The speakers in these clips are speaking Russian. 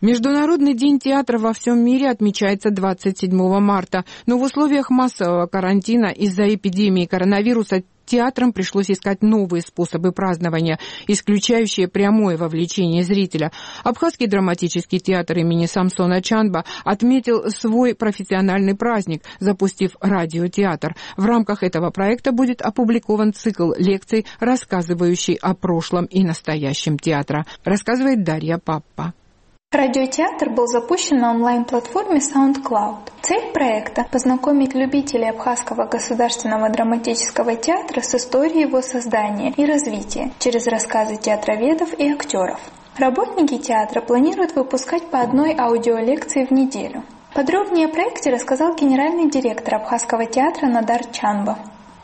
Международный день театра во всем мире отмечается 27 марта, но в условиях массового карантина из-за эпидемии коронавируса театрам пришлось искать новые способы празднования, исключающие прямое вовлечение зрителя. Абхазский драматический театр имени Самсона Чанба отметил свой профессиональный праздник, запустив радиотеатр. В рамках этого проекта будет опубликован цикл лекций, рассказывающий о прошлом и настоящем театра, рассказывает Дарья Паппа. Радиотеатр был запущен на онлайн-платформе SoundCloud. Цель проекта – познакомить любителей Абхазского государственного драматического театра с историей его создания и развития через рассказы театроведов и актеров. Работники театра планируют выпускать по одной аудиолекции в неделю. Подробнее о проекте рассказал генеральный директор Абхазского театра Надар Чанба.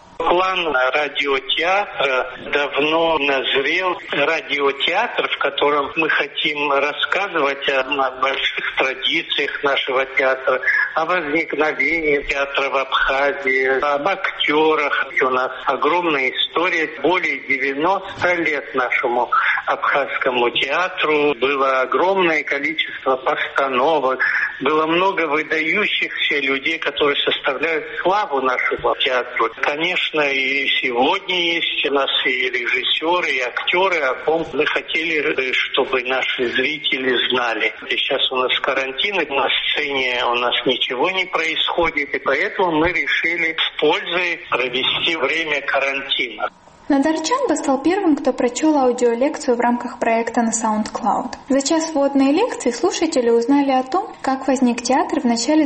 План радиотеатра давно назрел. Радиотеатр, в котором мы хотим рассказывать о больших традициях нашего театра, о возникновении театра в Абхазии, об актерах. У нас огромная история. Более 90 лет нашему абхазскому театру. Было огромное количество постановок. Было много выдающихся людей, которые составляют славу нашего театра. Конечно, и сегодня есть у нас и режиссеры, и актеры, о ком мы хотели, чтобы наши зрители знали. Сейчас у нас карантин, и на сцене у нас ничего не происходит, и поэтому мы решили с пользой провести время карантина. Надар Чанба стал первым, кто прочел аудиолекцию в рамках проекта на SoundCloud. За час вводной лекции слушатели узнали о том, как возник театр в начале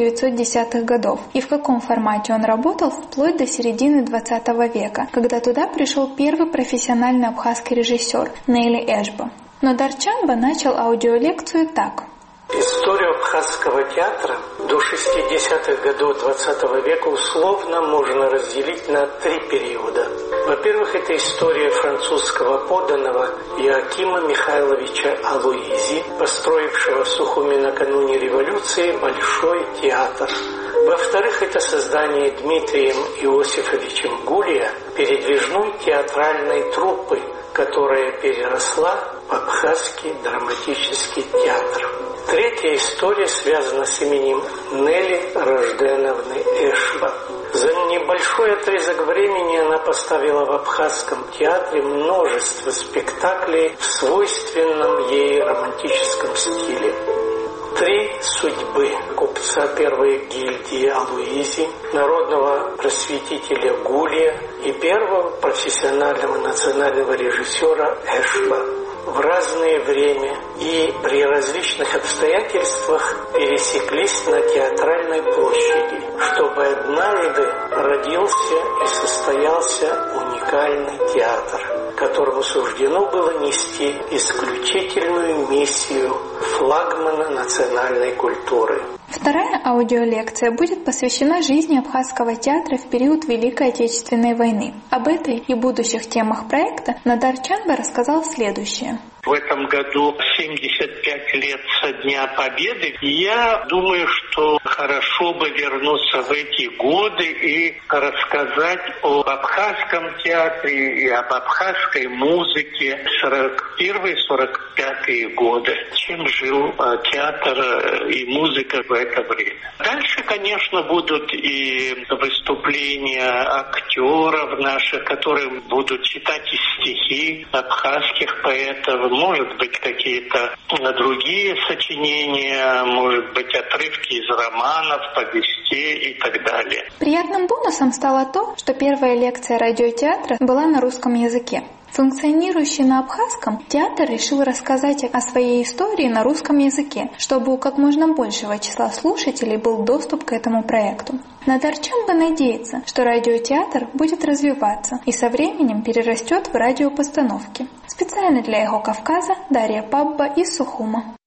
1910-х годов и в каком формате он работал вплоть до середины 20 века, когда туда пришел первый профессиональный абхазский режиссер Нейли Эшба. Надар Чанба начал аудиолекцию так. Историю абхазского театра до 60-х годов 20 века условно можно разделить на 3 периода. Во-первых, это история французского подданного Иоакима Михайловича Алоизи, построившего в Сухуми накануне революции Большой театр. Во-вторых, это создание Дмитрием Иосифовичем Гулия передвижной театральной труппы, которая переросла в Абхазский драматический театр. Третья история связана с именем Нелли Рожденовны Эшба. За небольшой отрезок времени она поставила в Абхазском театре множество спектаклей в свойственном ей романтическом стиле. 3 судьбы купца первой гильдии Алоизи, народного просветителя Гулия и первого профессионального национального режиссера Эшба в разное время и при различных обстоятельствах пересеклись на театральной площади, чтобы однажды родился и состоялся уникальный театр, которому суждено было нести исключительную миссию флагмана национальной культуры. Вторая аудиолекция будет посвящена жизни Абхазского театра в период Великой Отечественной войны. Об этой и будущих темах проекта Надар Чанба рассказал следующее. В этом году 75 лет со Дня Победы. Я думаю, что хорошо бы вернуться в эти годы и рассказать об абхазском театре и об абхазской музыке 41-45 годы. Чем жил театр и музыка в это время. Дальше, конечно, будут и выступления актеров наших, которые будут читать и стихи абхазских поэтов. Может быть, какие-то другие сочинения, может быть, отрывки из романов, повестей и так далее. Приятным бонусом стало то, что первая лекция радиотеатра была на русском языке. Функционирующий на абхазском, театр решил рассказать о своей истории на русском языке, чтобы у как можно большего числа слушателей был доступ к этому проекту. Надар Чанба надеется, что радиотеатр будет развиваться и со временем перерастет в радиопостановки. Специально для Эхо Кавказа Дарья Папба из Сухума.